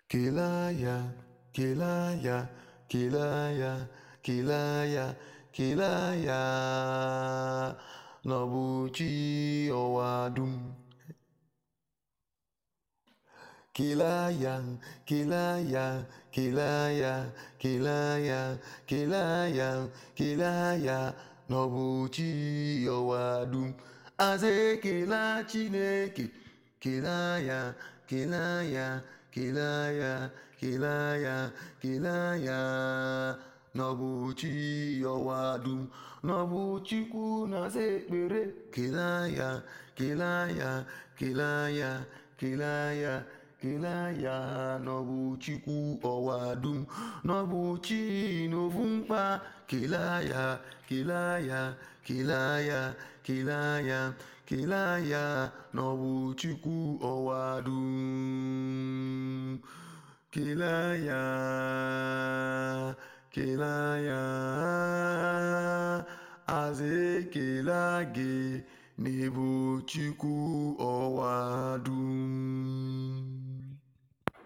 Kelaya, Kelaya, Kelaya, Kelaya, Kelaya, Nobuchi Owadum. Kelaya, Kelaya, Kelaya, Kelaya, Kelaya, Kelaya, Nobuchi Owadum. Aze kela Chineke, Kelaya, Kelaya, Kelaya, Kelaya, Kelaya, Nobuchi Owadum. Nobuchikwu na-aza ekpere, Kelaya, Kelaya, Kelaya, Kelaya, Kelaya, Nobuchikwu Owadum. Nobuchi n'ofu mkpa, Kelaya, Kelaya, Kelaya, Kelaya, Kelaya, Nobuchikwu Owadum. Kelaya, Kelaya, aza ekele gị n'Ebo Chukwu Owadum.